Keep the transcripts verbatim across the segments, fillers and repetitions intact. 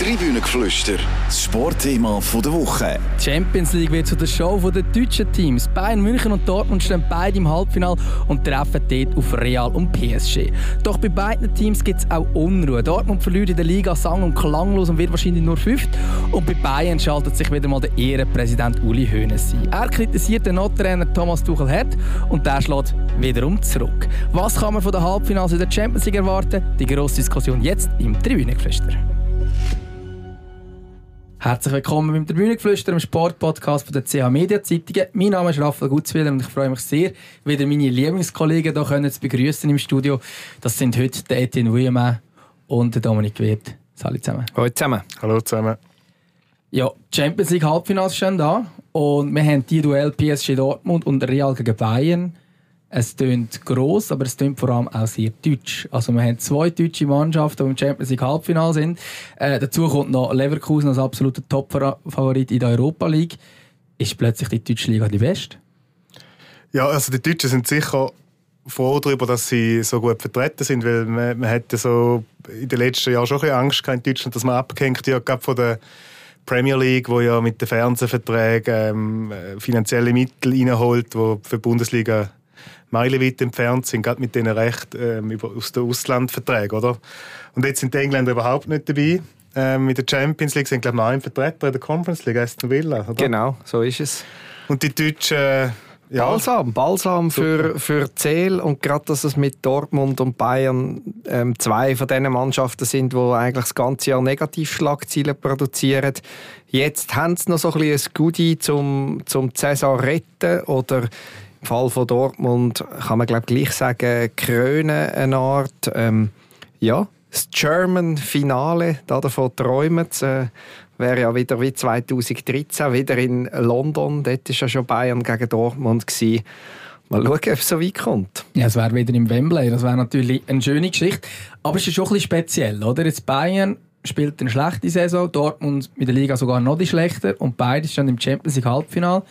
Tribünengeflüster, das Sportthema der Woche. Die Champions League wird zu der Show der deutschen Teams. Bayern München und Dortmund stehen beide im Halbfinale und treffen dort auf Real und P S G. Doch bei beiden Teams gibt es auch Unruhe. Dortmund verliert in der Liga sang- und klanglos und wird wahrscheinlich nur fünft. Und bei Bayern schaltet sich wieder mal der Ehrenpräsident Uli Hoeneß ein. Er kritisiert den Not-Trainer Thomas Tuchel hart und der schlägt wiederum zurück. Was kann man von den Halbfinals in der Champions League erwarten? Die grosse Diskussion jetzt im Tribünengeflüster. Herzlich willkommen beim Tribünengeflüster, dem Sportpodcast von der C H Media Zeitungen. Mein Name ist Raphael Gutzwiller und ich freue mich sehr, wieder meine Lieblingskollegen hier können zu begrüßen im Studio. Das sind heute der Etienne Vuillemin und der Dominik Wirth. Salut zusammen. Hallo zusammen. Hallo zusammen. Ja, die Champions League Halbfinals stehen da und wir haben die Duell P S G Dortmund und Real gegen Bayern. Es tönt gross, aber es tönt vor allem auch sehr deutsch. Also wir haben zwei deutsche Mannschaften, die im Champions League Halbfinale sind. Äh, dazu kommt noch Leverkusen als absoluter Top-Favorit in der Europa League. Ist plötzlich die deutsche Liga die beste? Ja, also die Deutschen sind sicher froh darüber, dass sie so gut vertreten sind, weil man, man hatte so in den letzten Jahren schon ein bisschen Angst gehabt in Deutschland, dass man abgehängt wird, gerade von der Premier League, wo ja mit den Fernsehverträgen ähm, finanzielle Mittel reinholt, die für die Bundesliga meilenweit entfernt sind, gerade mit diesen Rechten ähm, aus den Auslandverträgen, oder? Und jetzt sind die Engländer überhaupt nicht dabei. Ähm, in der Champions League sind, glaube ich, noch ein Vertreter in der Conference League, Aston Villa, oder? Genau, so ist es. Und die Deutschen... Äh, ja. Balsam, Balsam für, für Zähl. Und gerade, dass es mit Dortmund und Bayern ähm, zwei von diesen Mannschaften sind, die eigentlich das ganze Jahr Negativschlagzeilen produzieren. Jetzt haben sie noch so ein bisschen ein Goodie zum, zum die Saison retten, oder im Fall von Dortmund kann man glaube gleich sagen, krönen eine Art. Ähm, ja, das German-Finale, davon träumen sie. Äh, wäre ja wieder wie zwanzig dreizehn, wieder in London. Dort war ja schon Bayern gegen Dortmund gewesen. Mal schauen, ob es so weit kommt. Ja, es wäre wieder im Wembley. Das wäre natürlich eine schöne Geschichte. Aber es ist schon ein bisschen speziell, oder? Jetzt Bayern spielt eine schlechte Saison, Dortmund mit der Liga sogar noch die schlechter und beide stehen im Champions League Halbfinale.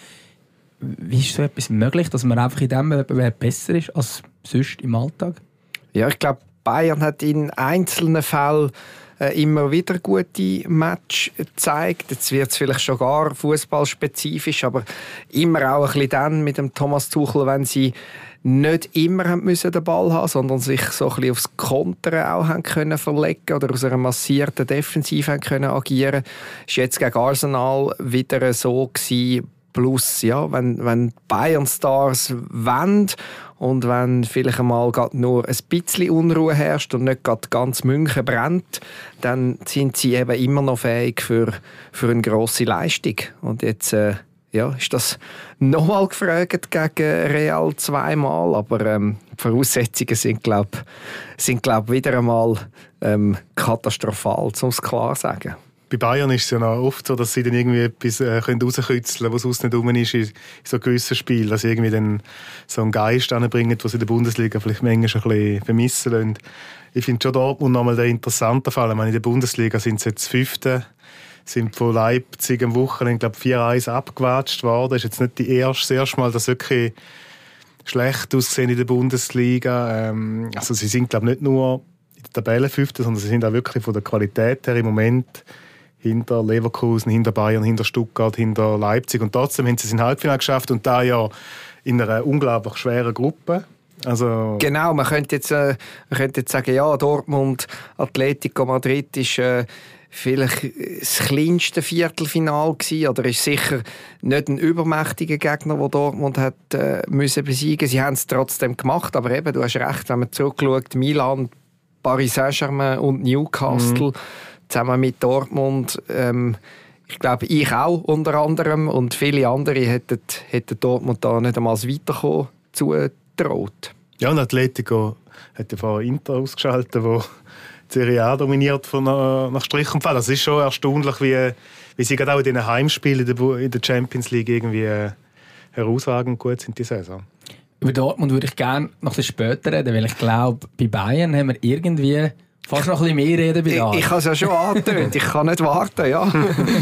Wie ist so etwas möglich, dass man einfach in diesem Wettbewerb besser ist als sonst im Alltag? Ja, ich glaube, Bayern hat in einzelnen Fällen äh, immer wieder gute Matches gezeigt. Jetzt wird es vielleicht schon gar fußballspezifisch, aber immer auch ein bisschen dann mit dem Thomas Tuchel, wenn sie nicht immer haben müssen den Ball haben, sondern sich so ein bisschen aufs Kontern auch haben können verlegen oder aus einer massierten Defensive haben können agieren. Ist jetzt gegen Arsenal wieder so gewesen. Plus, ja, wenn, wenn Bayern-Stars wollen und wenn vielleicht einmal nur ein bisschen Unruhe herrscht und nicht ganz München brennt, dann sind sie eben immer noch fähig für, für eine grosse Leistung. Und jetzt äh, ja, ist das nochmal gefragt gegen Real zweimal, aber ähm, die Voraussetzungen sind, glaube sind, glaub, wieder einmal ähm, katastrophal, um es klar zu sagen. Bei Bayern ist es ja noch oft so, dass sie dann irgendwie etwas äh, rauskitzeln können, was sonst nicht rum ist in so gewissen Spielen. Dass sie irgendwie dann so einen Geist anbringen, den sie in der Bundesliga vielleicht manchmal ein bisschen vermissen lassen. Ich finde schon Dortmund nochmal der interessante Fall. Ich meine, in der Bundesliga sind sie jetzt Fünfte, sind von Leipzig am Wochenende, glaube ich, vier eins abgewatscht worden. Das ist jetzt nicht die erste, das erste Mal, dass sie wirklich schlecht aussehen in der Bundesliga. Ähm, also sie sind, glaube ich, nicht nur in der Tabelle Fünfte, sondern sie sind auch wirklich von der Qualität her im Moment hinter Leverkusen, hinter Bayern, hinter Stuttgart, hinter Leipzig. Und trotzdem haben sie es in Halbfinale geschafft und da ja in einer unglaublich schweren Gruppe. Also genau, man könnte jetzt, äh, man könnte jetzt sagen, ja, Dortmund, Atletico Madrid ist äh, vielleicht das kleinste Viertelfinale gewesen, oder ist sicher nicht ein übermächtiger Gegner, den Dortmund hat äh, müssen besiegen. Sie haben es trotzdem gemacht, aber eben, du hast recht, wenn man zurückschaut, Milan, Paris Saint-Germain und Newcastle, mhm. zusammen mit Dortmund, ähm, ich glaube, ich auch unter anderem und viele andere hätten, hätten Dortmund da nicht einmal das Weiterkommen zugetraut. Ja, und Atletico hat ja vorher Inter ausgeschaltet, wo die Serie A dominiert von nach Strich und Fall. Das ist schon erstaunlich, wie, wie sie gerade auch in den Heimspielen in der Champions League irgendwie herausragend gut sind diese Saison. Über Dortmund würde ich gerne noch ein bisschen später reden, weil ich glaube, bei Bayern haben wir irgendwie fast noch ein bisschen mehr reden bei Ich, ich habe es ja schon angetönt, ich kann nicht warten, ja.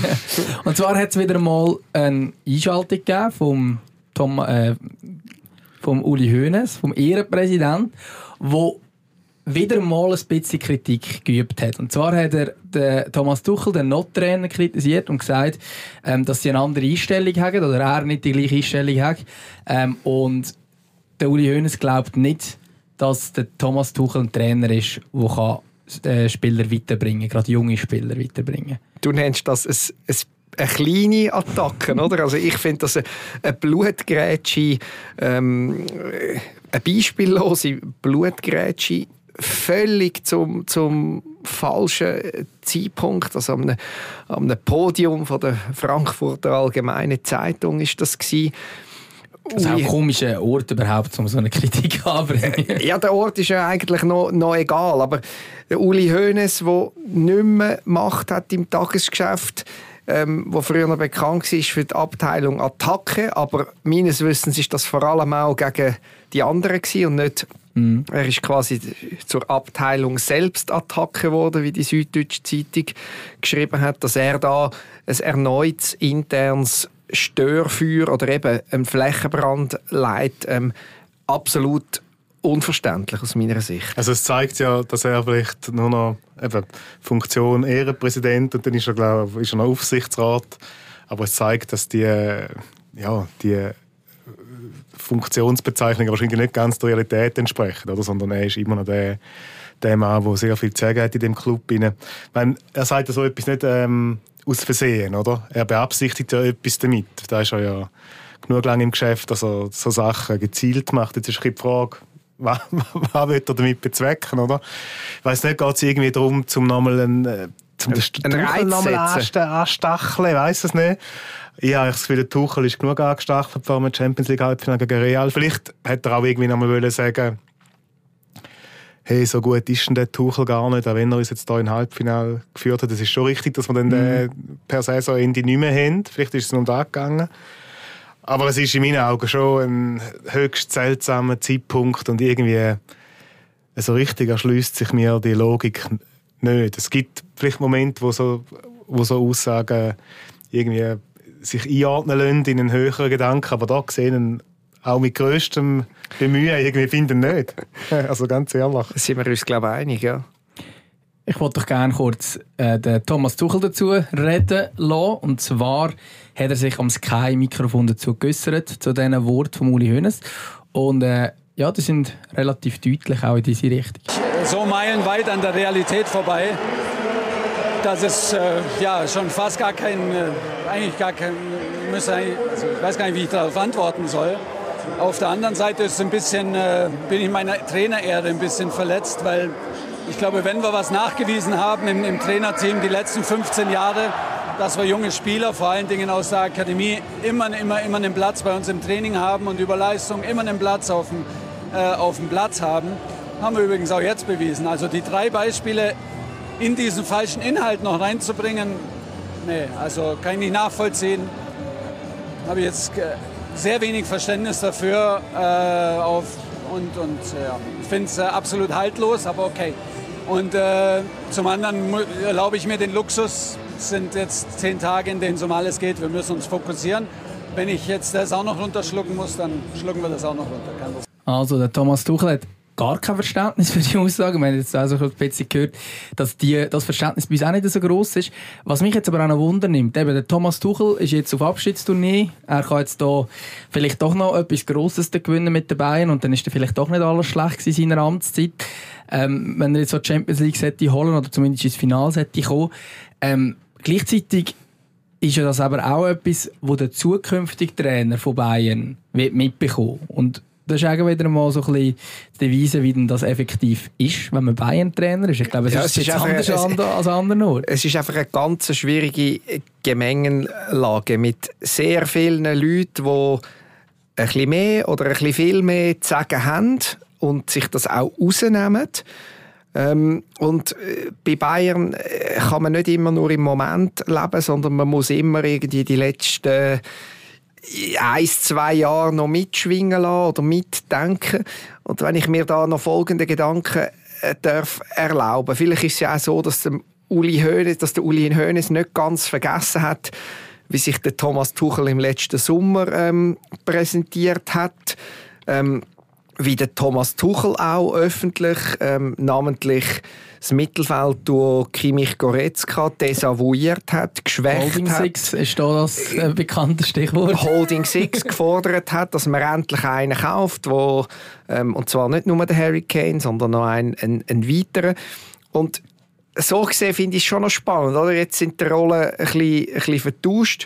Und zwar hat es wieder mal eine Einschaltung gegeben vom, Tom, äh, vom Uli Hoeneß, vom Ehrenpräsident, wo wieder mal ein bisschen Kritik geübt hat. Und zwar hat er den Thomas Tuchel, den Not-Trainer, kritisiert und gesagt, ähm, dass sie eine andere Einstellung haben oder er nicht die gleiche Einstellung hat. Ähm, und der Uli Hoeneß glaubt nicht, dass der Thomas Tuchel ein Trainer ist, der äh, Spieler weiterbringen kann, gerade junge Spieler weiterbringen. Du nennst das ein, ein eine kleine Attacke, oder? Also ich finde, dass eine Blutgrätsche, ähm, eine beispiellose Blutgrätsche völlig zum, zum falschen Zeitpunkt, also am, am Podium von der Frankfurter Allgemeinen Zeitung ist das gewesen. Das ist auch ein komischer Ort überhaupt, um so eine Kritik anzubringen. Ja, der Ort ist ja eigentlich noch, noch egal, aber der Uli Hoeneß, der nicht mehr Macht hat im Tagesgeschäft, ähm, wo früher noch bekannt war für die Abteilung Attacke, aber meines Wissens ist das vor allem auch gegen die anderen gewesen und nicht. Mm. Er ist quasi zur Abteilung Selbstattacke geworden, wie die Süddeutsche Zeitung geschrieben hat, dass er da ein erneutes internes Störfeuer oder eben einen Flächenbrand leitet. Ähm, absolut unverständlich aus meiner Sicht. Also es zeigt ja, dass er vielleicht nur noch eben Funktion Ehrenpräsident und dann ist er, glaube ich, ist er noch Aufsichtsrat. Aber es zeigt, dass die, ja, die Funktionsbezeichnungen wahrscheinlich nicht ganz der Realität entsprechen, oder? Sondern er ist immer noch der, der Mann, der sehr viel zu sagen hat in dem Club. Ich meine, er sagt ja so etwas nicht ähm, aus Versehen, oder? Er beabsichtigt ja etwas damit. Da ist er ja genug lange im Geschäft, dass er so Sachen gezielt macht. Jetzt ist die Frage, was, was will er damit bezwecken, oder? Ich weiss nicht, geht es irgendwie darum, zum nochmal einen, zum den Tuchel nochmal anstacheln? Ich weiss es nicht. Ich habe das Gefühl, der Tuchel ist genug angestachelt vor dem Champions League Halbfinale gegen Real. Vielleicht hätte er auch irgendwie nochmal sagen, hey, so gut ist denn der Tuchel gar nicht, auch wenn er uns jetzt hier im Halbfinale geführt hat. Es ist schon richtig, dass wir dann mhm. per Saisonende nicht mehr haben. Vielleicht ist es nur um da gegangen. Aber es ist in meinen Augen schon ein höchst seltsamer Zeitpunkt und irgendwie so richtig erschließt sich mir die Logik nicht. Es gibt vielleicht Momente, wo so, wo so Aussagen irgendwie sich einordnen lassen in einen höheren Gedanken, aber da gesehen auch mit grösstem Bemühen irgendwie finden nicht. Also ganz ehrlich. Da sind wir uns, glaube ich, einig, ja. Ich wollte doch gerne kurz äh, den Thomas Tuchel dazu reden lassen. Und zwar hat er sich am Sky-Mikrofon dazu geäussert, zu diesen Worten von Uli Hoeneß. Und äh, ja, die sind relativ deutlich auch in diese Richtung. So meilenweit an der Realität vorbei, dass es äh, ja, schon fast gar kein, äh, eigentlich gar kein, müsste eigentlich, also ich weiß gar nicht, wie ich darauf antworten soll. Auf der anderen Seite ist ein bisschen, äh, bin ich in meiner Trainerehre ein bisschen verletzt, weil ich glaube, wenn wir was nachgewiesen haben im, im Trainerteam die letzten fünfzehn Jahre, dass wir junge Spieler, vor allen Dingen aus der Akademie, immer, immer, immer einen Platz bei uns im Training haben und über Leistung immer einen Platz auf dem, äh, auf dem Platz haben, haben wir übrigens auch jetzt bewiesen. Also die drei Beispiele in diesen falschen Inhalt noch reinzubringen, nee, also kann ich nicht nachvollziehen. Habe ich jetzt sehr wenig Verständnis dafür äh, auf, und, und ja, ich finde es äh, absolut haltlos, aber okay. Und äh, zum anderen erlaube ich mir den Luxus, es sind jetzt zehn Tage, in denen es um alles geht, wir müssen uns fokussieren. Wenn ich jetzt das auch noch runterschlucken muss, dann schlucken wir das auch noch runter. Also der Thomas Tuchel hat gar kein Verständnis für die Aussagen. Wir haben jetzt also ein bisschen gehört, dass die, das Verständnis bei uns auch nicht so gross ist. Was mich jetzt aber auch noch Wunder nimmt, eben der Thomas Tuchel ist jetzt auf Abschiedstournee. Er kann jetzt da vielleicht doch noch etwas Grosses gewinnen mit den Bayern und dann ist er vielleicht doch nicht alles schlecht in seiner Amtszeit. Ähm, wenn er jetzt so die Champions League hätte holen oder zumindest ins Finale hätte kommen. Ähm, gleichzeitig ist ja das aber auch etwas, wo der zukünftige Trainer von Bayern wird mitbekommen. Und das ist auch wieder mal so ein bisschen die Devise, wie denn das effektiv ist, wenn man Bayern-Trainer ist. Ich glaube, es, ja, ist, es ist anders es, als an anderen Orten. Es ist einfach eine ganz schwierige Gemengenlage mit sehr vielen Leuten, die ein bisschen mehr oder ein bisschen viel mehr zu sagen haben und sich das auch rausnehmen. Ähm, und bei Bayern kann man nicht immer nur im Moment leben, sondern man muss immer irgendwie die letzten ein, zwei Jahre noch mitschwingen lassen oder mitdenken. Und wenn ich mir da noch folgende Gedanken äh, darf erlauben. Vielleicht ist es ja auch so, dass der Uli Hoeneß, dass der Uli Hoeneß nicht ganz vergessen hat, wie sich der Thomas Tuchel im letzten Sommer ähm, präsentiert hat. Ähm, wie der Thomas Tuchel auch öffentlich, ähm, namentlich das Mittelfeld durch Kimmich Goretzka desavouiert hat, geschwächt Holding hat. Six ist da das äh, bekannte Stichwort. Holding Six gefordert hat, dass man endlich einen kauft, wo, ähm, und zwar nicht nur den Harry Kane, sondern noch einen, einen, einen weiteren. Und so gesehen finde ich es schon noch spannend. Oder? Jetzt sind die Rollen ein bisschen, ein bisschen vertauscht.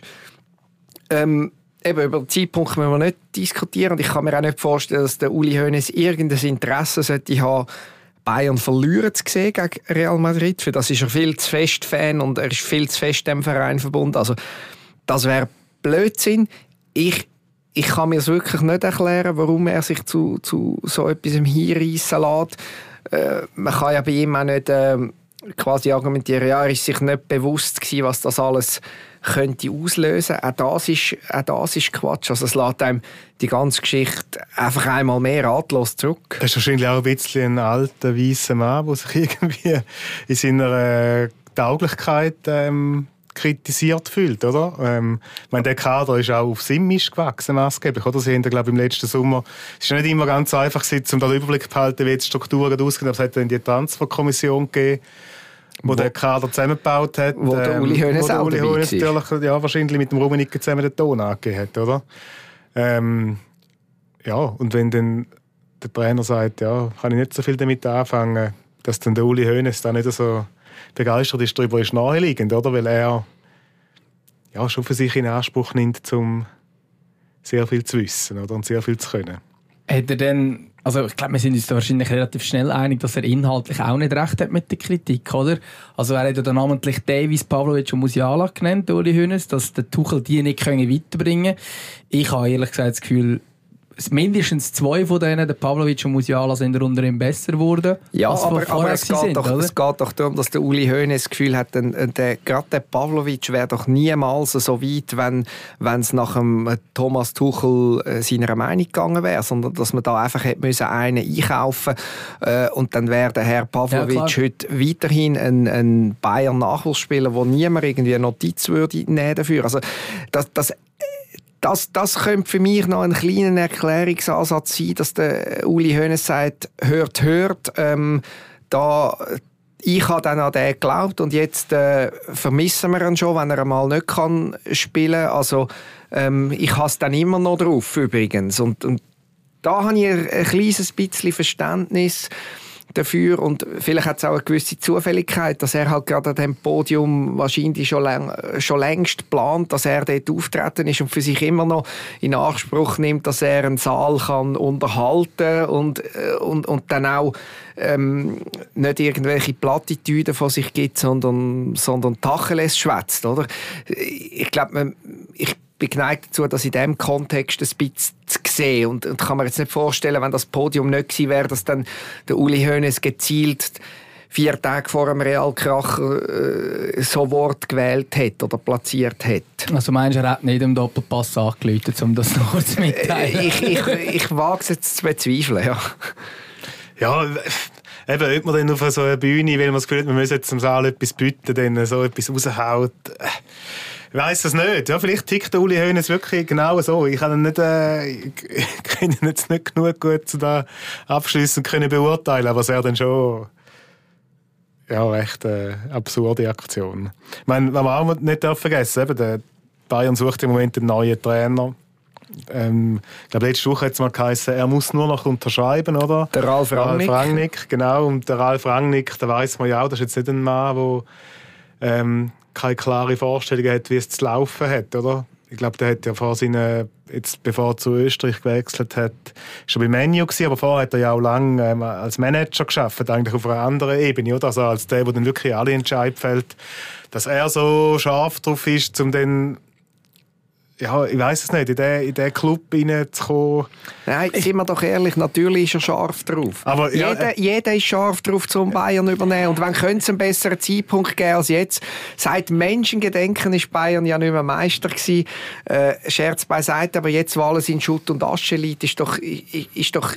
Ähm, Eben, über den Zeitpunkt müssen wir nicht diskutieren. Und ich kann mir auch nicht vorstellen, dass der Uli Hoeneß irgendein Interesse sollte haben, Bayern verlieren zu sehen gegen Real Madrid. Für das ist er viel zu fest Fan und er ist viel zu fest dem Verein verbunden. Also, das wäre Blödsinn. Ich, ich kann mir es wirklich nicht erklären, warum er sich zu, zu so etwas hinreissen lässt. Äh, man kann ja bei ihm auch nicht äh, quasi argumentieren, ja, er ist sich nicht bewusst gewesen, was das alles könnte auslösen. Auch das ist, auch das ist Quatsch. Also es lässt einem die ganze Geschichte einfach einmal mehr ratlos zurück. Das ist wahrscheinlich auch ein bisschen ein alter, weisser Mann, der sich irgendwie in seiner äh, Tauglichkeit ähm, kritisiert fühlt, oder? Ähm, ich meine, der Kader ist auch auf Simmisch gewachsen, maßgeblich, oder? Sie haben, glaube ich, im letzten Sommer, es ist nicht immer ganz einfach gewesen, um da den Überblick zu behalten, wie jetzt die Strukturen aussehen, aber es hat dann die Transferkommission gegeben, wo, wo der Kader zusammengebaut hat. Wo der Uli Hoeneß ähm, auch Uli dabei Hoeneß natürlich, ja, wahrscheinlich mit dem Rummenigge zusammen den Ton angegeben hat, oder? Ähm, ja, und wenn dann der Trainer sagt, ja, kann ich nicht so viel damit anfangen, dass dann der Uli Hoeneß da nicht so begeistert ist darüber, ist naheliegend, oder? Weil er ja, schon für sich in Anspruch nimmt, um sehr viel zu wissen, oder? Und sehr viel zu können. Hat er denn, also ich glaube, wir sind uns da wahrscheinlich relativ schnell einig, dass er inhaltlich auch nicht recht hat mit der Kritik, oder? Also er hat ja dann namentlich Davies, Pavlovic und Musiala genannt, Uli Hoeneß, dass der Tuchel die nicht weiterbringen können. Ich habe ehrlich gesagt das Gefühl, mindestens zwei von denen, der Pavlovic und Musiala, sind unter ihm besser geworden. Ja, aber, aber es, geht sind, doch, es geht doch darum, dass der Uli Hoeneß das Gefühl hat, der, der, gerade der Pavlovic wäre doch niemals so weit, wenn es nach dem Thomas Tuchel äh, seiner Meinung gegangen wäre, sondern dass man da einfach hätte müssen einen einkaufen äh, und dann wäre der Herr Pavlovic ja, heute weiterhin ein, ein Bayern-Nachwuchsspieler, wo niemand irgendwie eine Notiz würde nehmen dafür. Also das, das Das, das könnte für mich noch ein kleiner Erklärungsansatz sein, dass der Uli Hoeneß sagt, hört, hört, ähm, da, ich habe dann an den geglaubt und jetzt äh, vermissen wir ihn schon, wenn er einmal nicht kann spielen. Also ähm, ich habe es dann immer noch drauf übrigens. Und, und da habe ich ein, ein kleines bisschen Verständnis dafür und vielleicht hat es auch eine gewisse Zufälligkeit, dass er halt gerade an diesem Podium wahrscheinlich schon, lang, schon längst plant, dass er dort auftreten ist und für sich immer noch in Anspruch nimmt, dass er einen Saal kann unterhalten und, und, und dann auch ähm, nicht irgendwelche Plattitüden von sich gibt, sondern, sondern Tacheles schwätzt, oder? Ich glaube, ich bin geneigt dazu, das in diesem Kontext ein bisschen zu sehen. Und, und kann mir jetzt nicht vorstellen, wenn das Podium nicht gewesen wäre, dass dann der Uli Hoeneß gezielt vier Tage vor dem Realkracher äh, so Wort gewählt hat oder platziert hat. Also meinst du, er hat nicht im Doppelpass angeläutet, um das noch zu mitteilen? ich, ich, ich wage es jetzt zu bezweifeln, ja. Ja, eben, ob man dann auf so einer Bühne, weil man das Gefühl hat, man muss jetzt zum Saal etwas bieten, dann so etwas raushaut. Ich weiss es nicht. Ja, vielleicht tickt der Uli Hoeneß wirklich genau so. Ich kann ihn nicht, äh, ich kenne ihn jetzt nicht genug gut zu da abschliessend können beurteilen, aber es wäre dann schon ja, recht äh, absurde Aktion. Ich meine, was wir auch nicht vergessen dürfen, der Bayern sucht im Moment einen neuen Trainer. Ähm, ich glaube, letzte Woche hat es mal geheißen, er muss nur noch unterschreiben, oder? Der Ralf Rangnick. Ralf Rangnick, genau. Und der Ralf Rangnick, da weiss man ja auch, das ist jetzt nicht ein Mann, der ähm, keine klare Vorstellung hat, wie es zu laufen hat, oder? Ich glaube, der hat ja vor seinen, jetzt bevor er zu Österreich gewechselt hat, schon bei Man U gewesen, aber vorher hat er ja auch lange ähm, als Manager gearbeitet, eigentlich auf einer anderen Ebene, oder? Also als der, der dann wirklich alle Entscheidungen fällt, dass er so scharf drauf ist, um dann, ja, ich weiss es nicht, in diesen in den Club reinzukommen. Nein, sind wir doch ehrlich, natürlich ist er scharf drauf. Aber, ja, jeder, äh, jeder ist scharf drauf, zum Bayern zu übernehmen. Und wenn könnte es einen besseren Zeitpunkt geben als jetzt? Seit Menschengedenken ist Bayern ja nicht mehr Meister gewesen. Äh, Scherz beiseite, aber jetzt, wo alles in Schutt und Asche liegt, ist doch, ist doch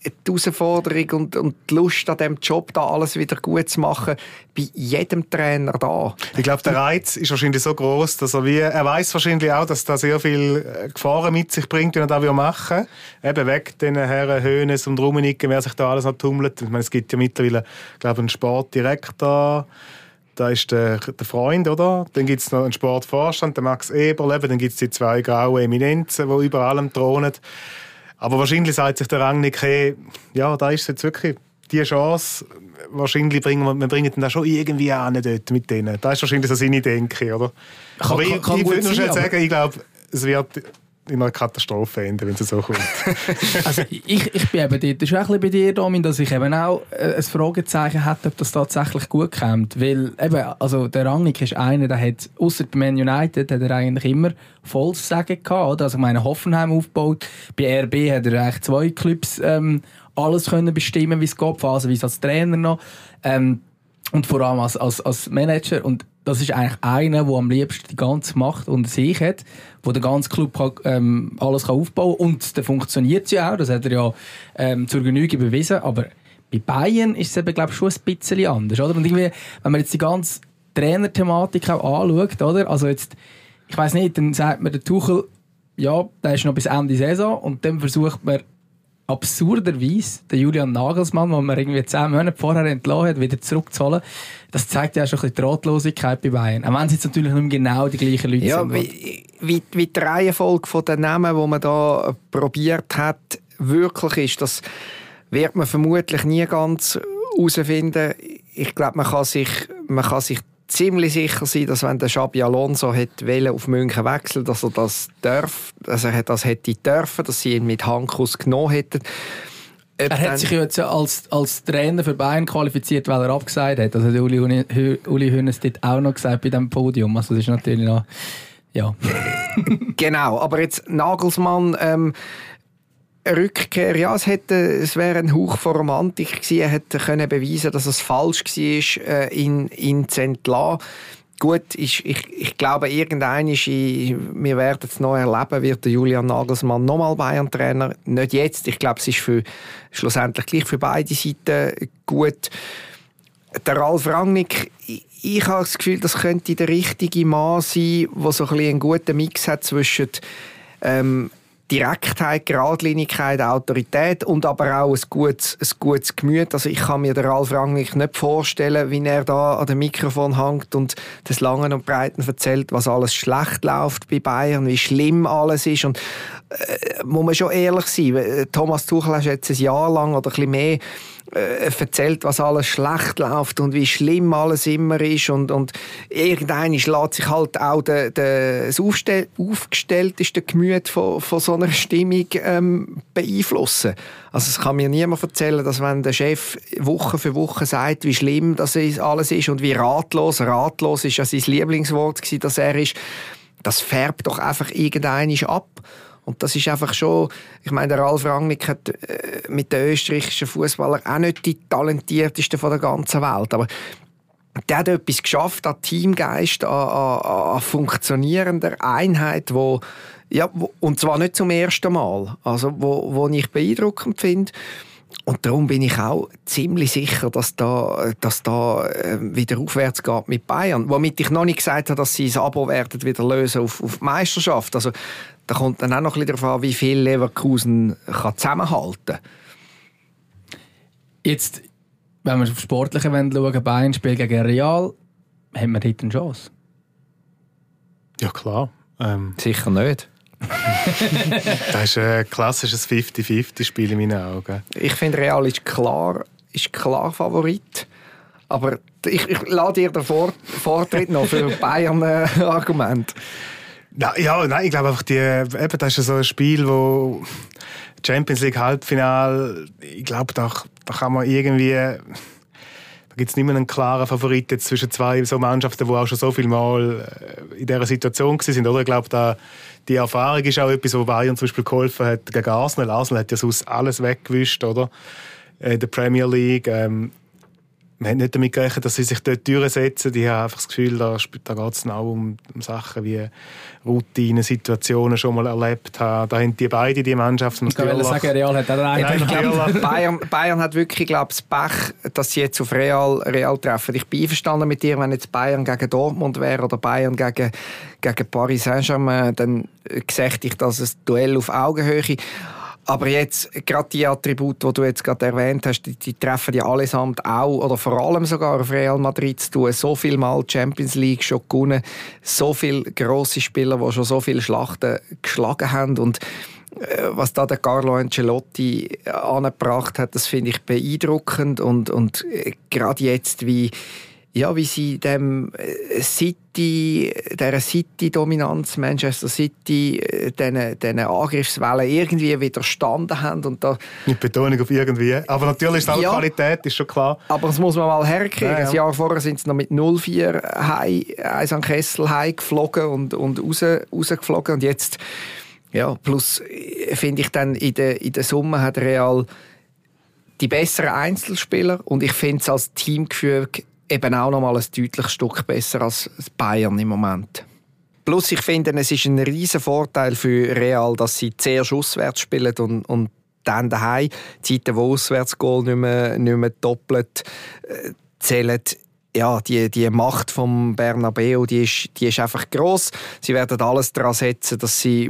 die Herausforderung und, und die Lust an diesem Job, da alles wieder gut zu machen, bei jedem Trainer da. Ich glaube, der Reiz ist wahrscheinlich so groß, dass er wie, er weiß wahrscheinlich auch, dass das sehr viel Gefahren mit sich bringt, wenn er das machen will. Eben weg den Herren Hoeneß und Rummenigge, wer sich da alles noch tummelt. Ich meine, es gibt ja mittlerweile, glaube ich, einen Sportdirektor. Da ist der, der Freund, oder? Dann gibt es noch einen Sportvorstand, der Max Eberl. Dann gibt es die zwei grauen Eminenzen, die über allem thronen. Aber wahrscheinlich sagt sich der Rangnick, hey, ja, da ist jetzt wirklich die Chance. Wahrscheinlich bringen wir, wir bringen den da schon irgendwie an dort mit denen. Das ist wahrscheinlich so seine Denke, oder? Kann, aber kann, ich, kann ich würde nur sein, schnell sagen, ich glaube, es wird in einer Katastrophe enden, wenn es so kommt. Also ich, ich bin eben dort schon ein bisschen bei dir, Domin, dass ich eben auch ein Fragezeichen hätte, ob das tatsächlich gut kommt. Weil eben, also der Rangnick ist einer, der hat, ausser bei Man United, hat er eigentlich immer volles Sagen gehabt. Oder? Also ich meine, Hoffenheim aufgebaut. Bei R B hat er eigentlich zwei Clubs ähm, alles können bestimmen, wie es geht, phasenweise als Trainer noch. Ähm, und vor allem als, als, als Manager. Und das ist eigentlich einer, der am liebsten die ganze Macht unter sich hat, wo der ganze Club kann, ähm, alles kann aufbauen kann. Und dann funktioniert es ja auch, das hat er ja ähm, zur Genüge bewiesen. Aber bei Bayern ist es eben, glaube ich, schon ein bisschen anders. Oder? Und irgendwie, wenn man jetzt die ganze Trainerthematik auch anschaut, oder? Also jetzt, ich weiss nicht, dann sagt man, der Tuchel, ja, der ist noch bis Ende Saison und dann versucht man absurderweise den Julian Nagelsmann, den man irgendwie zehn Monate vorher entlassen hat, wieder zurückzuholen. Das zeigt ja schon ein bisschen die Ratlosigkeit bei Bayern. Auch wenn es jetzt natürlich nicht mehr genau die gleichen Leute ja, sind. Wie, wie, wie die Reihenfolge der Namen, die man da probiert hat, wirklich ist, das wird man vermutlich nie ganz herausfinden. Ich glaube, man kann sich, man kann sich ziemlich sicher sein, dass wenn der Xabi Alonso hätte auf München wechseln, dass er das darf, dass er das hätte dürfen, dass sie ihn mit Handkuss genommen hätten. Ob er hat sich ja jetzt als, als Trainer für Bayern qualifiziert, weil er abgesagt hat. Also der Uli, Uli Hoeneß hat auch noch gesagt bei diesem Podium. Also das ist natürlich noch... Ja. Genau, aber jetzt Nagelsmann... Ähm, Rückkehr, ja, es, hätte, es wäre ein Hauch von Romantik gewesen. Er hätte können beweisen, dass es falsch war, ihn, ihn zu entlassen. Gut, ich, ich, ich glaube, irgendwann ist, wir werden es noch erleben, wird der Julian Nagelsmann nochmal Bayern-Trainer. Nicht jetzt. Ich glaube, es ist für, schlussendlich gleich für beide Seiten gut. Der Ralf Rangnick, ich, ich habe das Gefühl, das könnte der richtige Mann sein, der so ein bisschen einen guten Mix hat zwischen ähm, Direktheit, Geradlinigkeit, Autorität und aber auch ein gutes, ein gutes Gemüt. Also ich kann mir den Ralf Rangnick nicht vorstellen, wie er da an dem Mikrofon hängt und das Langen und Breiten erzählt, was alles schlecht läuft bei Bayern, wie schlimm alles ist. Und äh, muss man schon ehrlich sein, Thomas Tuchel hat jetzt ein Jahr lang oder ein bisschen mehr äh, erzählt, was alles schlecht läuft und wie schlimm alles immer ist und, und irgendwann lässt sich halt auch de, de, das Aufstell, aufgestellteste Gemüt von, von so einer Stimmung ähm, beeinflussen. Also es kann mir niemand erzählen, dass wenn der Chef Woche für Woche sagt, wie schlimm das alles ist und wie ratlos, ratlos ist ja sein Lieblingswort gewesen, dass er ist, das färbt doch einfach irgendwann ab. Und das ist einfach schon, ich meine, der Ralf Rangnick hat äh, mit den österreichischen Fußballern auch nicht die talentiertesten von der ganzen Welt, aber der hat etwas geschafft an Teamgeist, an, an, an funktionierender Einheit, wo, ja, wo, und zwar nicht zum ersten Mal, also wo, wo ich beeindruckend finde. Und darum bin ich auch ziemlich sicher, dass da, dass da äh, wieder aufwärts geht mit Bayern. Womit ich noch nicht gesagt habe, dass sie das Abo werden wieder lösen auf, auf die Meisterschaft. Also da kommt dann auch noch ein bisschen darauf an, wie viel Leverkusen kann zusammenhalten kann. Jetzt, wenn wir auf Sportliche schauen, Bayern spielt gegen Real, haben wir dort eine Chance? Ja, klar. Ähm, Sicher nicht. Das ist ein klassisches fünfzig fünfzig Spiel in meinen Augen. Ich finde, Real ist klar, ist klar Favorit. Aber ich, ich lasse dir den Vor- Vortritt noch für Bayern-Argument. Ja, ja, nein, ich glaube einfach, die, eben, das ist so ein Spiel, wo Champions League Halbfinale, ich glaube, da, da kann man irgendwie, da gibt es nicht mehr einen klaren Favorit zwischen zwei so Mannschaften, die auch schon so viel Mal in dieser Situation waren. Oder? Ich glaube, da, die Erfahrung ist auch etwas, wo Bayern zum Beispiel geholfen hat gegen Arsenal. Arsenal hat ja sonst alles weggewischt, oder? In der Premier League. Ähm, man hat nicht damit gerechnet, dass sie sich dort durchsetzen. Ich habe einfach das Gefühl, da, da geht es auch um, um Sachen wie Routinen, Situationen schon mal erlebt haben. Da haben die beide, die Mannschaften. Ich kann sagen, Real hat auch ja, ich glaub, Bayern, Bayern hat wirklich, glaube ich, das Pech, dass sie jetzt auf Real, Real treffen. Ich bin einverstanden mit dir, wenn jetzt Bayern gegen Dortmund wäre oder Bayern gegen, gegen Paris Saint-Germain, dann sehe ich das ein Duell auf Augenhöhe. Aber jetzt, gerade die Attribute, die du jetzt gerade erwähnt hast, die, die treffen ja allesamt auch, oder vor allem sogar auf Real Madrid zu tun. So viel Mal Champions League schon gewonnen, so viele grosse Spieler, die schon so viele Schlachten geschlagen haben. Und äh, was da der Carlo Ancelotti angebracht hat, das finde ich beeindruckend. Und, und äh, gerade jetzt, wie Ja, wie sie dem City, dieser City-Dominanz, Manchester City, diesen, diesen Angriffswellen irgendwie widerstanden haben. Und da, mit Betonung auf irgendwie. Aber natürlich ist auch ja, Qualität, ist schon klar. Aber das muss man mal herkriegen. Ja, ja. Das Jahr vorher sind sie noch mit null vier eins an Kessel heimgeflogen und, und raus, rausgeflogen. Und jetzt, ja, plus finde ich dann, in der, in der Summe hat Real die besseren Einzelspieler. Und ich finde es als Teamgefüge eben auch noch mal ein deutliches Stück besser als Bayern im Moment. Plus, ich finde, es ist ein riesen Vorteil für Real, dass sie zuerst auswärts spielen und, und dann daheim. Die Zeiten, wo Auswärtsgoal nicht mehr, nicht mehr doppelt äh, zählen. Ja, die, die Macht vom Bernabeu, die ist, die ist einfach gross. Sie werden alles daran setzen, dass sie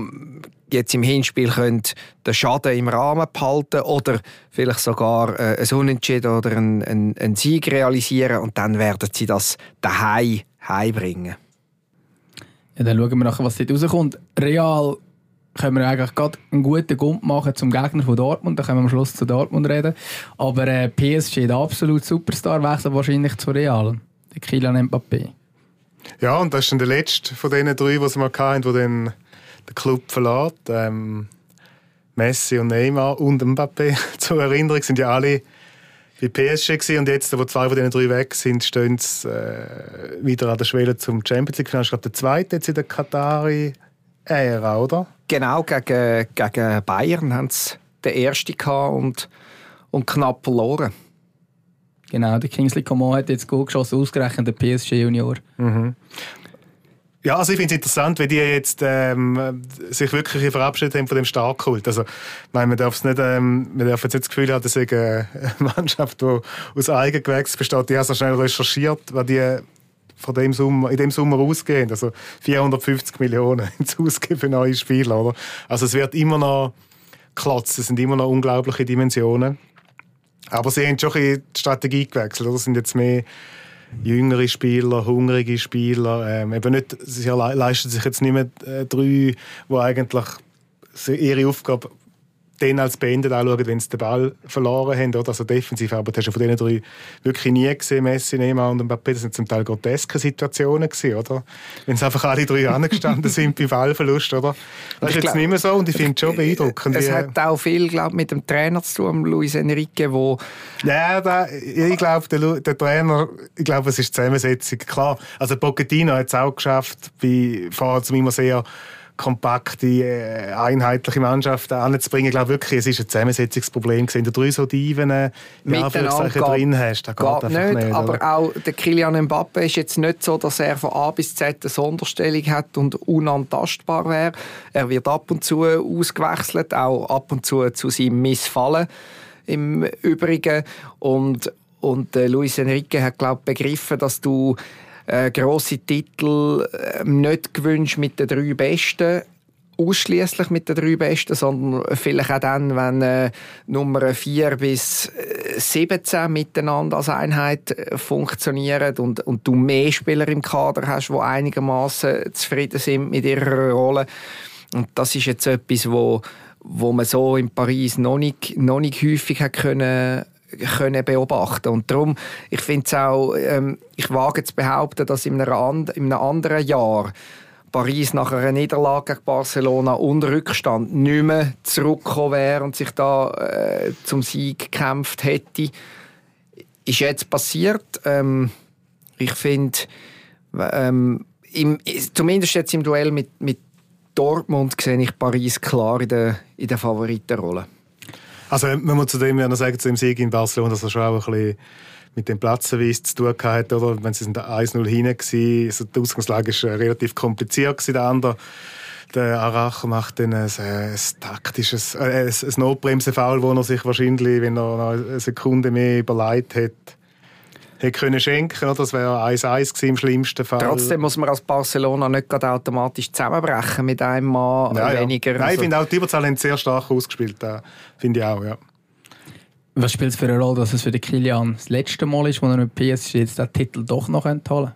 jetzt im Hinspiel können den Schaden im Rahmen behalten oder vielleicht sogar äh, ein Unentschieden oder einen, einen, einen Sieg realisieren, und dann werden sie das daheim heimbringen. Ja, dann schauen wir nachher, was dort rauskommt. Real können wir eigentlich gerade einen guten Gump machen zum Gegner von Dortmund. Da können wir am Schluss zu Dortmund reden. Aber äh, P S G, der absolute Superstar, wechselt wahrscheinlich zu Real. Der Kylian Mbappé. Ja, und das ist dann der letzte von den drei, die sie mal hatten, der dann den Club verlässt. Ähm, Messi und Neymar und Mbappé. Zur Erinnerung sind ja alle bei P S G gewesen. Und jetzt, wo zwei von den drei weg sind, stehen sie äh, wieder an der Schwelle zum Champions League. Ich glaube, der zweite jetzt in der Qatari-Ära, oder? Genau, gegen, gegen Bayern haben sie den ersten gehabt und, und knapp verloren. Genau, der Kingsley Coman hat jetzt Goal geschossen, ausgerechnet der P S G Junior. Mhm. Ja, also ich finde es interessant, wie die jetzt ähm, sich wirklich verabschiedet haben von dem Starkkult. Also, ich meine, man darf es nicht, ähm, man darf jetzt nicht das Gefühl haben, dass es eine Mannschaft, die aus Eigengewächs besteht. Die haben so schnell recherchiert, was die von dem Sommer, in dem Sommer ausgehen. Also vierhundertfünfzig Millionen ins Ausgeben für neue Spieler. Oder? Also es wird immer noch klotzen, es sind immer noch unglaubliche Dimensionen. Aber sie haben schon ein bisschen die Strategie gewechselt. Das sind jetzt mehr jüngere Spieler, hungrige Spieler. Ähm, eben nicht, sie leisten sich jetzt nicht mehr äh, drei, die eigentlich ihre Aufgabe dann als beendet anschauen, wenn sie den Ball verloren haben. Oder? Also defensiv, aber das hast du von diesen drei wirklich nie gesehen, Messi, Neymar und Mbappé. Das sind zum Teil groteske Situationen gewesen, oder? Wenn sie einfach alle drei angestanden sind beim Ballverlust, oder? Das ist jetzt glaub, nicht mehr so, und ich finde es schon beeindruckend. Es hat auch viel, glaub, mit dem Trainer zu tun, Luis Enrique, wo... Ja, da, ich glaube, der, der Trainer, ich glaube, es ist die Zusammensetzung. Klar, also Pochettino hat es auch geschafft, bei vorher zum immer sehr kompakte, einheitliche Mannschaft anzubringen. Ich glaube wirklich, es ist ein Zusammensetzungsproblem gewesen. Du drei so Diven drin hast, das geht einfach nicht. nicht, aber oder? Auch der Kylian Mbappé ist jetzt nicht so, dass er von A bis Z eine Sonderstellung hat und unantastbar wäre. Er wird ab und zu ausgewechselt, auch ab und zu zu seinem Missfallen im Übrigen. Und, und äh, Luis Enrique hat, glaube ich, begriffen, dass du Äh, grosse Titel äh, nicht gewünscht mit den drei Besten, ausschließlich mit den drei Besten, sondern vielleicht auch dann, wenn äh, Nummer vier bis siebzehn miteinander als Einheit äh, funktionieren und, und du mehr Spieler im Kader hast, die einigermaßen zufrieden sind mit ihrer Rolle. Und das ist jetzt etwas, wo, wo man so in Paris noch nicht, noch nicht häufig hat können können beobachten. Und darum, ich finde es auch, ähm, ich wage zu behaupten, dass in einem, and- in einem anderen Jahr Paris nach einer Niederlage gegen Barcelona und Rückstand nicht mehr zurückgekommen wäre und sich da äh, zum Sieg gekämpft hätte. Ist jetzt passiert. Ähm, ich finde, ähm, im, zumindest jetzt im Duell mit, mit Dortmund sehe ich Paris klar in der, in der Favoritenrolle. Also man muss zu dem ja noch sagen, zu dem Sieg in Barcelona, dass er schon auch ein bisschen mit dem Platzverweis zu tun hatte, oder wenn sie sind eins null hinten waren. Also die Ausgangslage war relativ kompliziert. Der andere, der Aracher, macht dann ein, ein taktisches, äh, ein, ein Notbremse-Foul, wo er sich wahrscheinlich, wenn er noch eine Sekunde mehr überlegt hätte, hätte können schenken. Oder? Das wäre eins eins gewesen im schlimmsten Fall. Trotzdem muss man als Barcelona nicht gerade automatisch zusammenbrechen mit einem Mann ja, weniger. Ja. Nein, ich finde auch, die Überzahl haben sehr stark ausgespielt. Finde ich auch, ja. Was spielt es für eine Rolle, dass es für den Kilian das letzte Mal ist, wo er mit P S G jetzt den Titel doch noch holen könnte?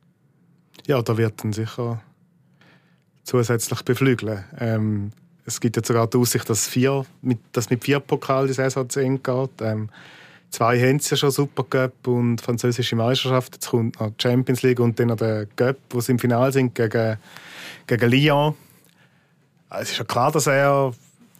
Ja, da wird dann sicher zusätzlich beflügeln. Ähm, es gibt ja sogar die Aussicht, dass, vier, mit, dass mit vier Pokal die Saison zu Ende geht. Ähm, zwei haben sie ja schon, Supercup und französische Meisterschaft. Jetzt kommt noch die Champions League und dann noch der Cup, wo sie im Finale sind, gegen, gegen Lyon. Es ist ja klar, dass er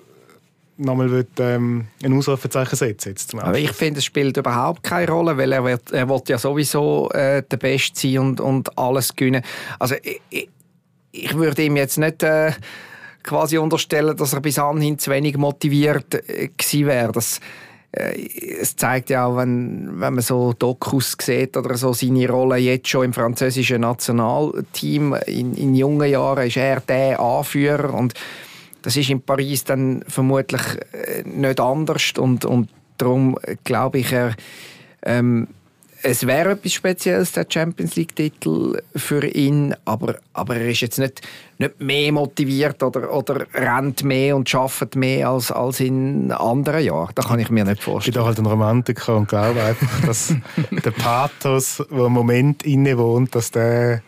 nochmal will, ähm, ein Ausrufezeichen setzen jetzt zum Aber ich finde, es spielt überhaupt keine Rolle, weil er wird, er will ja sowieso äh, der Beste sein und, und alles gewinnen. Also ich, ich, ich würde ihm jetzt nicht äh, quasi unterstellen, dass er bis anhin zu wenig motiviert äh, gewesen wäre. Das, äh, es zeigt ja auch, wenn, wenn man so Dokus sieht oder so, seine Rolle jetzt schon im französischen Nationalteam. In, in jungen Jahren ist er der Anführer und das ist in Paris dann vermutlich nicht anders und, und darum glaube ich, er, ähm, es wäre etwas Spezielles, der Champions League-Titel für ihn, aber, aber er ist jetzt nicht, nicht mehr motiviert oder, oder rennt mehr und arbeitet mehr als, als in anderen Jahren. Das kann ich mir nicht vorstellen. Ich bin auch halt ein Romantiker und glaube einfach, dass der Pathos, der im Moment innewohnt, dass der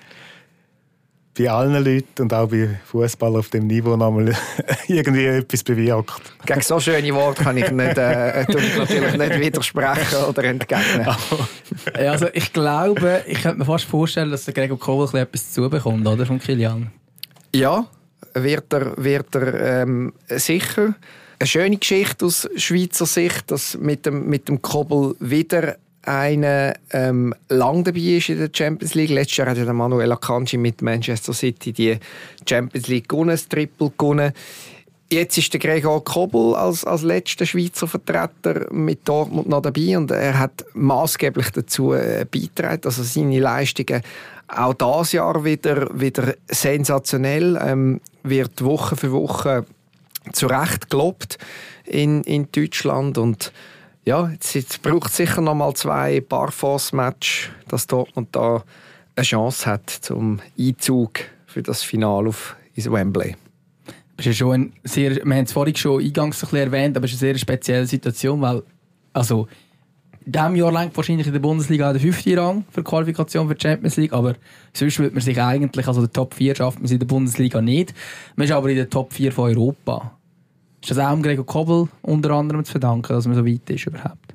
bei allen Leuten und auch bei Fußballern auf dem Niveau nochmal irgendwie etwas bewirkt. Gegen so schöne Worte kann ich, nicht, äh, ich natürlich nicht widersprechen oder entgegnen. Ja, also ich glaube, ich könnte mir fast vorstellen, dass der Gregor Kobel etwas zubekommt, oder, von Kilian? Ja, wird er, wird er ähm, sicher. Eine schöne Geschichte aus Schweizer Sicht, dass mit dem, mit dem Kobel wieder einer ähm, lang dabei ist in der Champions League. Letztes Jahr hat ja der Manuel Akanji mit Manchester City die Champions League gewonnen, das Triple gewonnen. Jetzt ist der Gregor Kobel als, als letzter Schweizer Vertreter mit Dortmund noch dabei und er hat maßgeblich dazu äh, beigetragen, also seine Leistungen auch dieses Jahr wieder, wieder sensationell, ähm, wird Woche für Woche zu Recht gelobt in, in Deutschland und ja, jetzt, jetzt braucht es sicher noch mal zwei Barforce-Matches, dass Dortmund da eine Chance hat zum Einzug für das Finale auf ins Wembley. Das ist schon ein sehr, wir haben es vorhin schon eingangs ein bisschen erwähnt, aber es ist eine sehr spezielle Situation, weil also in diesem Jahr lang wahrscheinlich in der Bundesliga der fünfte Rang für die Qualifikation für die Champions League, aber sonst würde man sich eigentlich, also der Top vier schafft man in der Bundesliga nicht, man ist aber in der Top vier von Europa. Ist das auch dem Gregor Kobel unter anderem zu verdanken, dass man so weit ist überhaupt?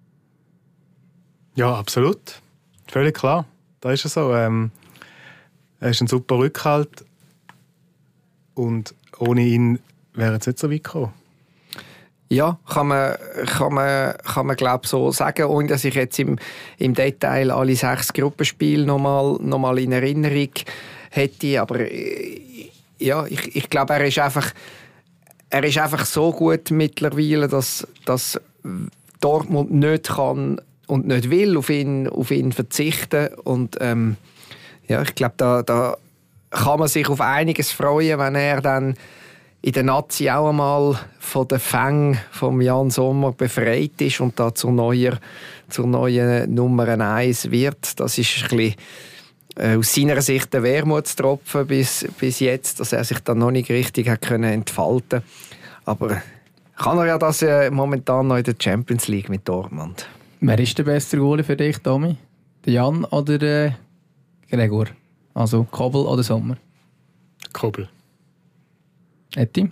Ja, absolut. Völlig klar. Da ist es so. Ähm, er ist ein super Rückhalt und ohne ihn wäre es nicht so weit gekommen. Ja, kann man, kann man, kann man glaube so sagen, ohne dass ich jetzt im, im Detail alle sechs Gruppenspiele nochmal noch mal in Erinnerung hätte. Aber ja, ich, ich glaube, er ist einfach Er ist einfach so gut mittlerweile, dass, dass Dortmund nicht kann und nicht will auf ihn, auf ihn verzichten. Und ähm, ja, ich glaube, da, da kann man sich auf einiges freuen, wenn er dann in der Nazi auch einmal von den Fängen von Jan Sommer befreit ist und da zur neuen, zur neuen Nummer eins wird. Das ist ein bisschen äh, aus seiner Sicht der Wermutstropfen bis, bis jetzt, dass er sich dann noch nicht richtig hat können entfalten. Aber kann er ja das äh, momentan noch in der Champions League mit Dortmund. Wer ist der beste Goalie für dich, Tommy? Der Jan oder der Gregor? Also Kobel oder Sommer? Kobel. Etti?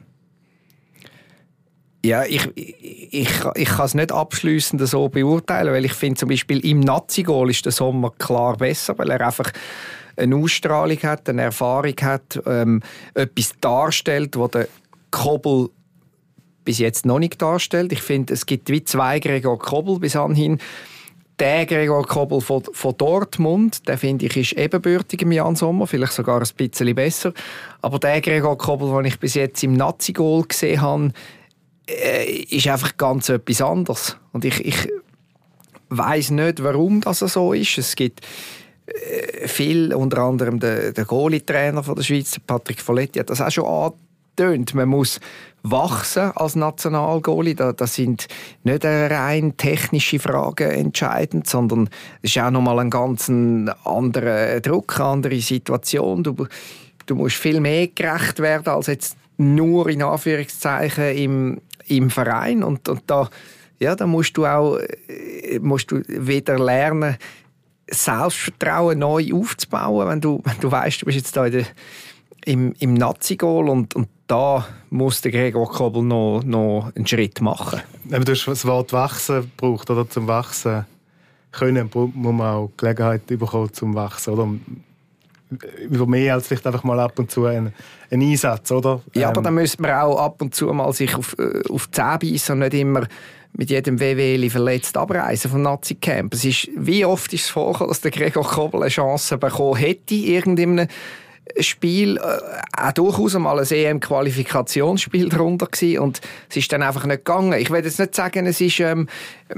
Ja, ich, ich, ich, ich kann es nicht abschliessend so beurteilen, weil ich finde zum Beispiel im Nazi-Goal ist der Sommer klar besser, weil er einfach eine Ausstrahlung hat, eine Erfahrung hat, ähm, etwas darstellt, wo der Kobel bis jetzt noch nicht darstellt. Ich finde, es gibt wie zwei Gregor Kobel bis anhin. Der Gregor Kobel von, von Dortmund, der finde ich, ist ebenbürtig im Jan Sommer, vielleicht sogar ein bisschen besser. Aber der Gregor Kobel, den ich bis jetzt im Nazi-Goal gesehen habe, äh, ist einfach ganz etwas anderes. Und ich, ich weiss nicht, warum das so ist. Es gibt äh, viel, unter anderem der, der Goalie-Trainer von der Schweiz, Patrick Folletti, hat das auch schon angetönt. Man muss wachsen als Nationalgoalie. Da, das sind nicht rein technische Fragen entscheidend, sondern es ist auch nochmal ein ganz anderer Druck, eine andere Situation. Du, du musst viel mehr gerecht werden als jetzt nur in Anführungszeichen im, im Verein. Und, und da, ja, da musst du auch musst du wieder lernen, Selbstvertrauen neu aufzubauen, wenn du, wenn du weißt, du bist jetzt da in der, im, im Nazi-Goal und, und da muss der Gregor Kobel noch, noch einen Schritt machen. Aber du hast das Wort «wachsen» gebraucht, oder? Zum Wachsen können muss man auch Gelegenheit bekommen zum Wachsen, oder? Über mehr als vielleicht einfach mal ab und zu einen, einen Einsatz, oder? Ja, ähm. aber dann müsste man auch ab und zu mal sich auf, auf die Zähne beißen und nicht immer mit jedem W W verletzt abreisen vom Nazi-Camp. Es ist, wie oft ist es vorgekommen, dass der Gregor Kobel eine Chance bekommen hätte, irgendeinem Spiel, äh, auch durchaus mal ein E M-Qualifikationsspiel darunter gewesen, und es ist dann einfach nicht gegangen. Ich will jetzt nicht sagen, es ist ähm,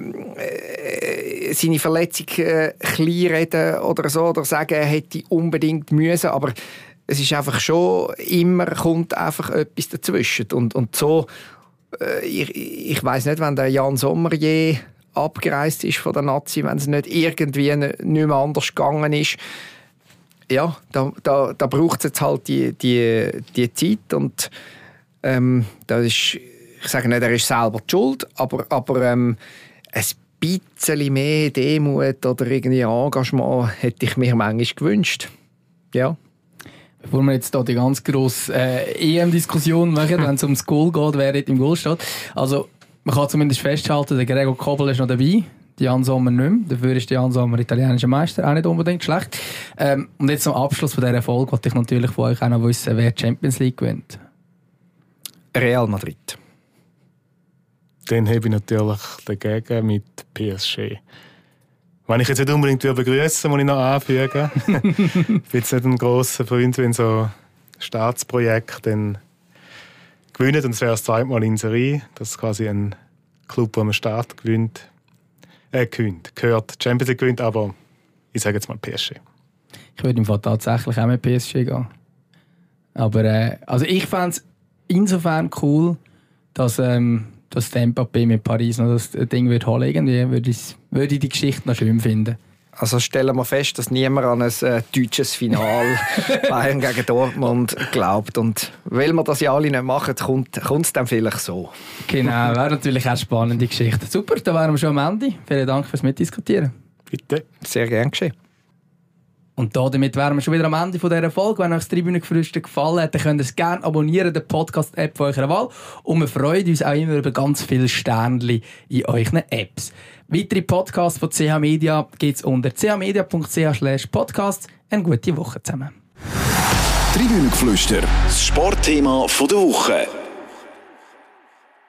äh, seine Verletzung äh, kleinreden oder so, oder sagen, er hätte unbedingt müssen, aber es ist einfach schon, immer kommt einfach etwas dazwischen. Und, und so, äh, ich, ich weiss nicht, wenn der Jan Sommer je abgereist ist von der Nazi, wenn es nicht irgendwie nicht mehr anders gegangen ist, ja, da, da, da braucht es jetzt halt die, die, die Zeit, und ähm, das ist, ich sage nicht, er ist selber die Schuld, aber, aber ähm, ein bisschen mehr Demut oder irgendwie Engagement hätte ich mir manchmal gewünscht. Ja. Bevor wir jetzt hier die ganz grosse äh, E M-Diskussion machen, wenn es ums Goal geht, wer dort im Goal steht. Also, man kann zumindest festhalten, der Gregor Kobel ist noch dabei. Jan Sommer nicht mehr. Dafür ist Jan Sommer italienischer Meister, auch nicht unbedingt schlecht. Ähm, und jetzt zum Abschluss von dieser Folge wollte ich natürlich von euch auch noch wissen, wer die Champions League gewinnt. Real Madrid. Dann habe ich natürlich dagegen mit P S G. Wenn ich jetzt nicht unbedingt begrüßen, muss ich noch anfügen. Ich bin jetzt nicht ein grosser Freund, wenn so Staatsprojekte dann gewinnen. Und es wäre das zweite Mal in Serie, dass quasi ein Club, der am Staat gewinnt, äh, gewinnt, gehört, Champions League gewinnt, aber ich sage jetzt mal P S G. Ich würde im Fall tatsächlich auch mit P S G gehen. Aber äh, also ich fände es insofern cool, dass, ähm, dass Mbappé mit Paris noch das Ding wird holen. Irgendwie würde ich, würde ich die Geschichte noch schön finden. Also stellen wir fest, dass niemand an ein äh, deutsches Finale Bayern gegen Dortmund glaubt. Und weil wir das ja alle nicht machen, kommt es dann vielleicht so. Genau, wäre natürlich auch eine spannende Geschichte. Super, dann wären wir schon am Ende. Vielen Dank fürs Mitdiskutieren. Bitte. Sehr gern geschehen. Und damit wären wir schon wieder am Ende von dieser Folge. Wenn euch das Tribünengeflüster gefallen hat, dann könnt ihr es gerne abonnieren, den Podcast-App von eurer Wahl. Und wir freuen uns auch immer über ganz viele Sternchen in euren Apps. Weitere Podcasts von C H Media gibt es unter c h media punkt c h slash podcast. Eine gute Woche zusammen. Tribünengeflüster, das Sportthema der Woche.